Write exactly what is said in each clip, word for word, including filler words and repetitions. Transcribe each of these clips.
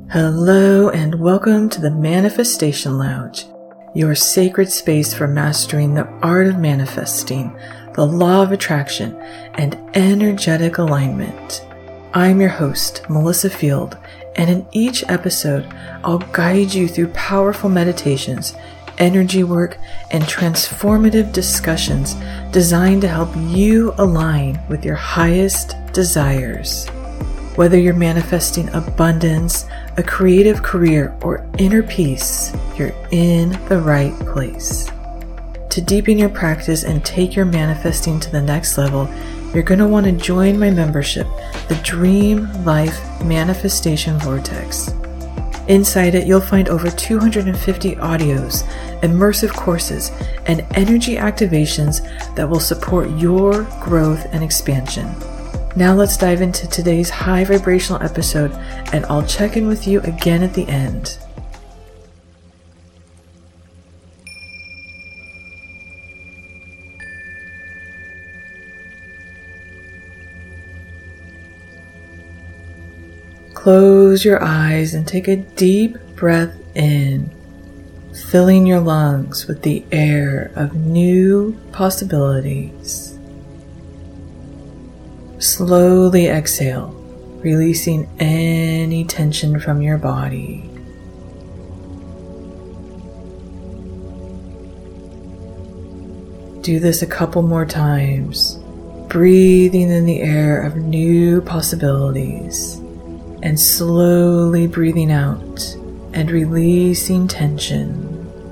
Hello and welcome to the Manifestation Lounge, your sacred space for mastering the art of manifesting, the law of attraction, and energetic alignment. I'm your host, Melissa Field, and in each episode, I'll guide you through powerful meditations, energy work, and transformative discussions designed to help you align with your highest desires. Whether you're manifesting abundance, a creative career, or inner peace, you're in the right place. To deepen your practice and take your manifesting to the next level, you're going to want to join my membership, the Dream Life Manifestation Vortex. Inside it, you'll find over two hundred fifty audios, immersive courses, and energy activations that will support your growth and expansion. Now let's dive into today's high vibrational episode, and I'll check in with you again at the end. Close your eyes and take a deep breath in, filling your lungs with the air of new possibilities. Slowly exhale, releasing any tension from your body. Do this a couple more times, breathing in the air of new possibilities and slowly breathing out and releasing tension.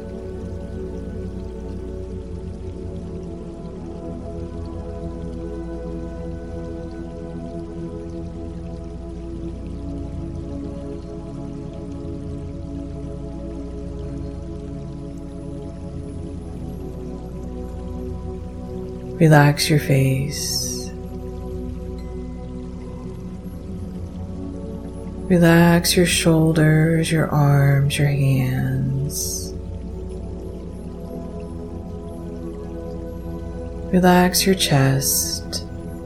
Relax your face. Relax your shoulders, your arms, your hands. Relax your chest.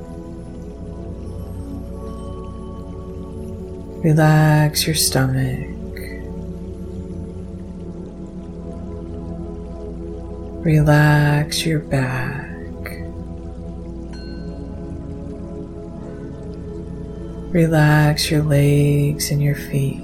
Relax your stomach. Relax your back. Relax your legs and your feet.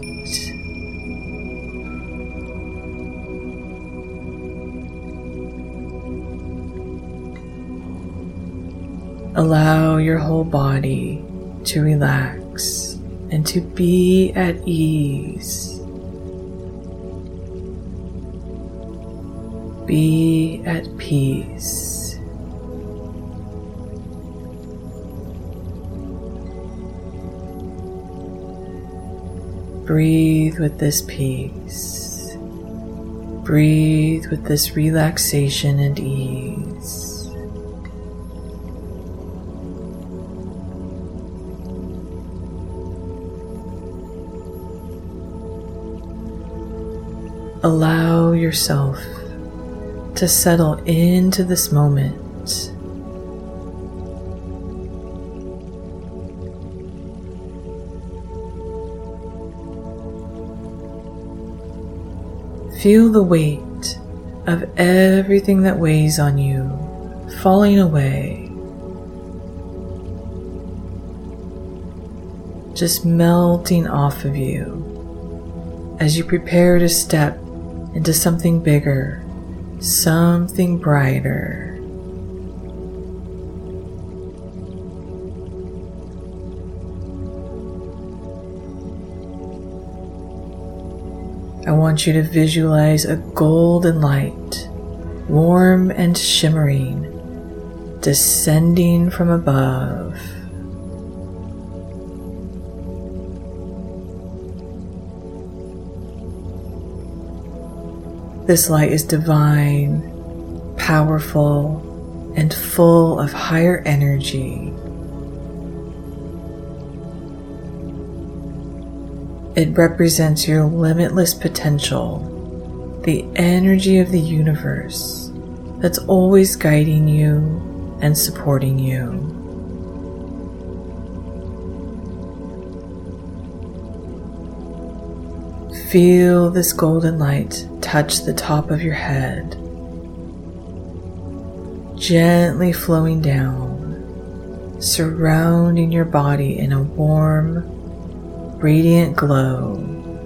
Allow your whole body to relax and to be at ease. Be at peace. Breathe with this peace. Breathe with this relaxation and ease. Allow yourself to settle into this moment. Feel the weight of everything that weighs on you falling away, just melting off of you as you prepare to step into something bigger, something brighter. I want you to visualize a golden light, warm and shimmering, descending from above. This light is divine, powerful, and full of higher energy. It represents your limitless potential, the energy of the universe that's always guiding you and supporting you. Feel this golden light touch the top of your head, gently flowing down, surrounding your body in a warm, radiant glow.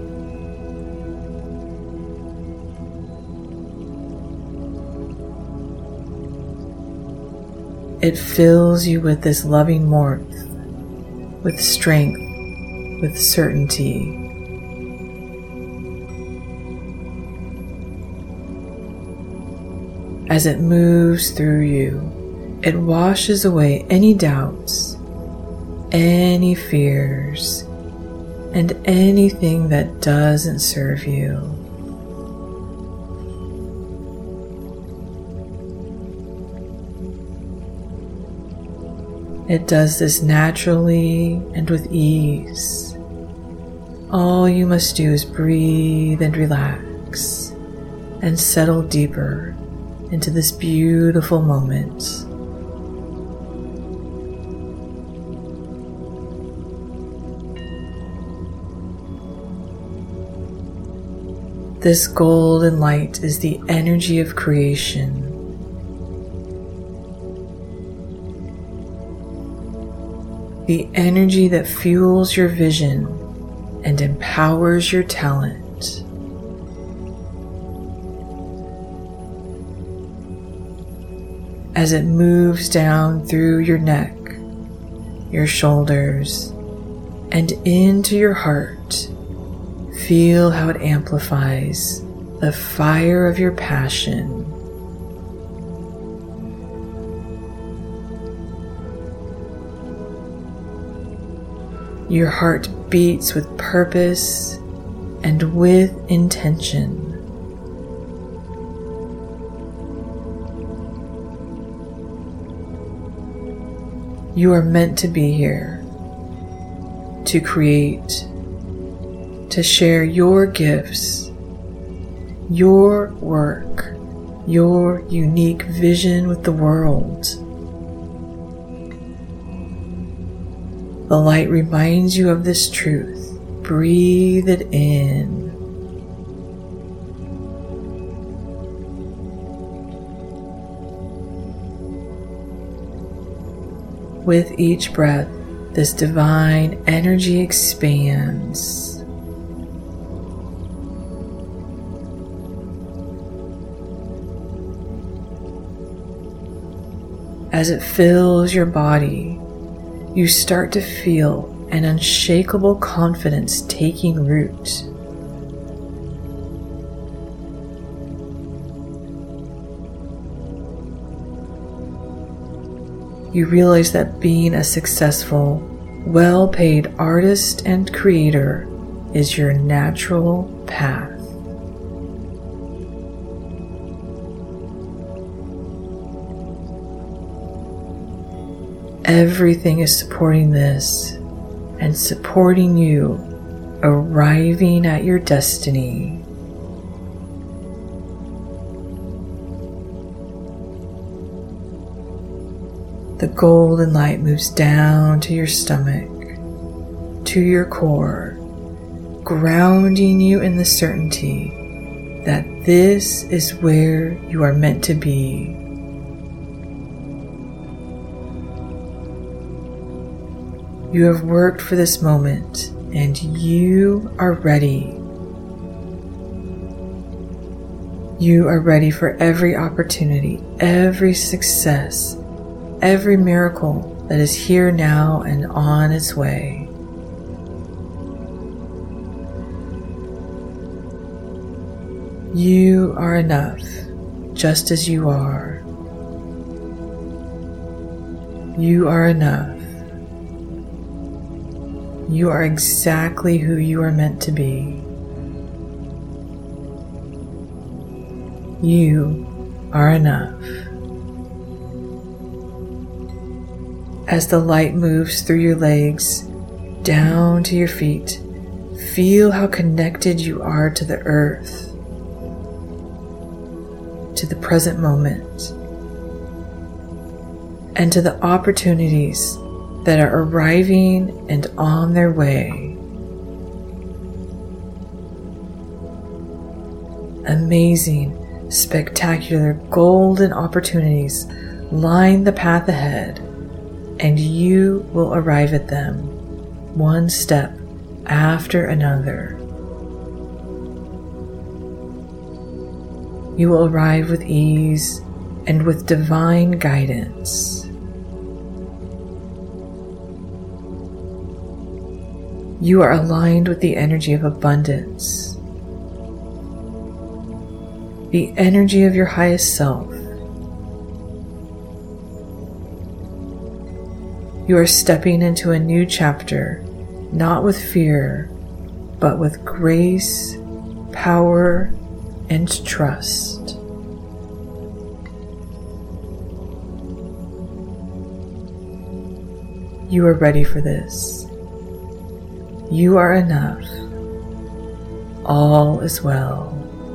It fills you with this loving warmth, with strength, with certainty. As it moves through you, it washes away any doubts, any fears, and anything that doesn't serve you. It does this naturally and with ease. All you must do is breathe and relax and settle deeper into this beautiful moment. This golden light is the energy of creation. The energy that fuels your vision and empowers your talent. As it moves down through your neck, your shoulders, and into your heart, feel how it amplifies the fire of your passion. Your heart beats with purpose and with intention. You are meant to be here, to create, to share your gifts, your work, your unique vision with the world. The light reminds you of this truth. Breathe it in. With each breath, this divine energy expands. As it fills your body, you start to feel an unshakable confidence taking root. You realize that being a successful, well-paid artist and creator is your natural path. Everything is supporting this and supporting you arriving at your destiny. The golden light moves down to your stomach, to your core, grounding you in the certainty that this is where you are meant to be. You have worked for this moment, and you are ready. You are ready for every opportunity, every success, every miracle that is here now and on its way. You are enough, just as you are. You are enough. You are exactly who you are meant to be. You are enough. As the light moves through your legs, down to your feet, feel how connected you are to the earth, to the present moment, and to the opportunities that are arriving and on their way. Amazing, spectacular, golden opportunities line the path ahead, and you will arrive at them, one step after another. You will arrive with ease and with divine guidance. You are aligned with the energy of abundance, the energy of your highest self. You are stepping into a new chapter, not with fear, but with grace, power, and trust. You are ready for this. You are enough. All is well.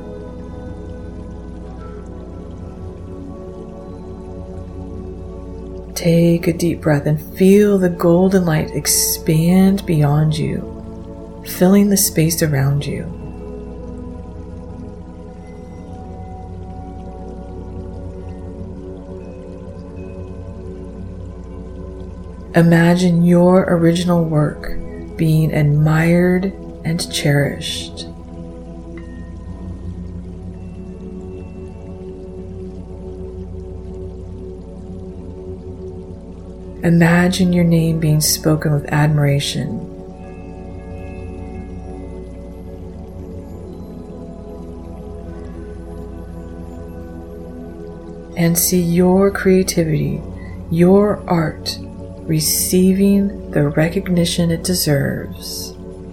Take a deep breath and feel the golden light expand beyond you, filling the space around you. Imagine your original work being admired and cherished. Imagine your name being spoken with admiration. And see your creativity, your art, receiving the recognition it deserves.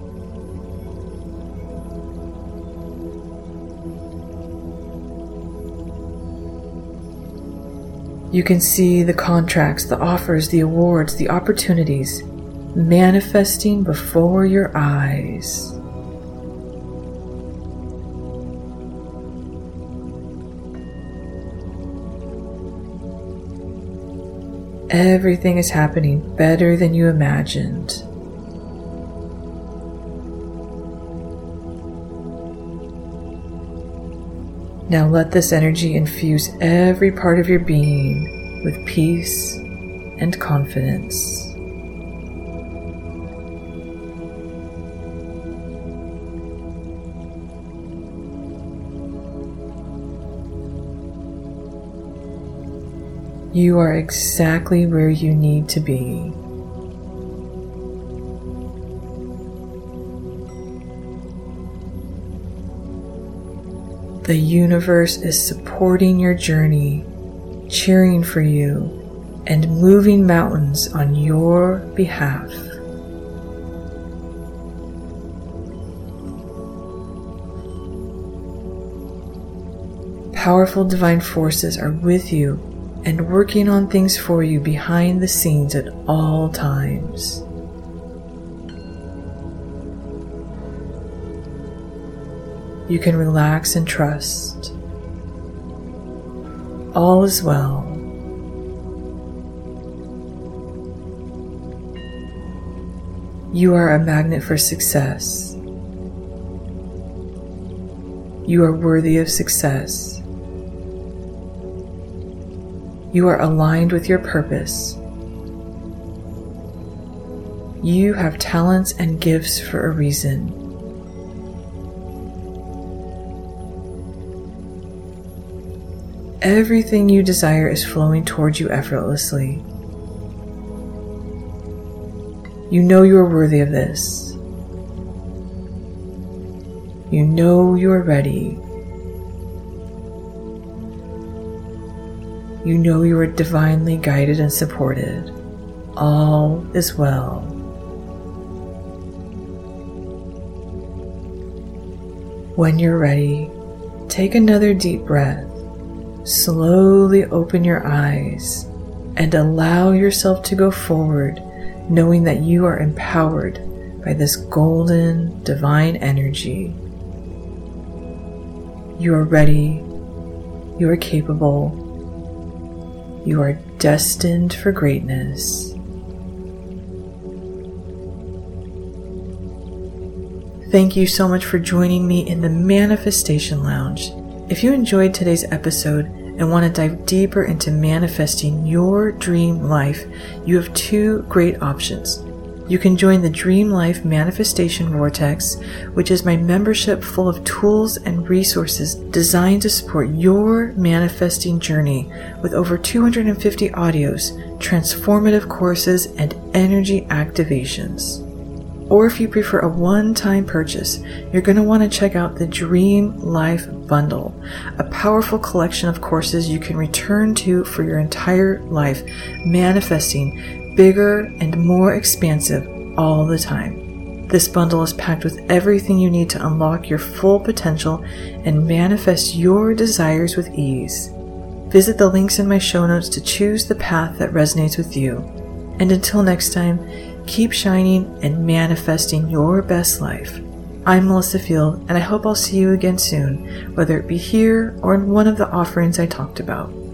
You can see the contracts, the offers, the awards, the opportunities manifesting before your eyes. Everything is happening better than you imagined. Now let this energy infuse every part of your being with peace and confidence. You are exactly where you need to be. The universe is supporting your journey, cheering for you, and moving mountains on your behalf. Powerful divine forces are with you and working on things for you behind the scenes at all times. You can relax and trust. All is well. You are a magnet for success. You are worthy of success. You are aligned with your purpose. You have talents and gifts for a reason. Everything you desire is flowing towards you effortlessly. You know you are worthy of this. You know you are ready. You know you are divinely guided and supported. All is well. When you're ready, take another deep breath. Slowly open your eyes and allow yourself to go forward, knowing that you are empowered by this golden, divine energy. You are ready. You are capable. You are destined for greatness. Thank you so much for joining me in the Manifestation Lounge. If you enjoyed today's episode and want to dive deeper into manifesting your dream life, you have two great options. You can join the Dream Life Manifestation Vortex, which is my membership full of tools and resources designed to support your manifesting journey with over two hundred fifty audios, transformative courses, and energy activations. Or if you prefer a one-time purchase, you're going to want to check out the Dream Life Bundle, a powerful collection of courses you can return to for your entire life, manifesting bigger and more expansive all the time. This bundle is packed with everything you need to unlock your full potential and manifest your desires with ease. Visit the links in my show notes to choose the path that resonates with you. And until next time, keep shining and manifesting your best life. I'm Melissa Field, and I hope I'll see you again soon, whether it be here or in one of the offerings I talked about.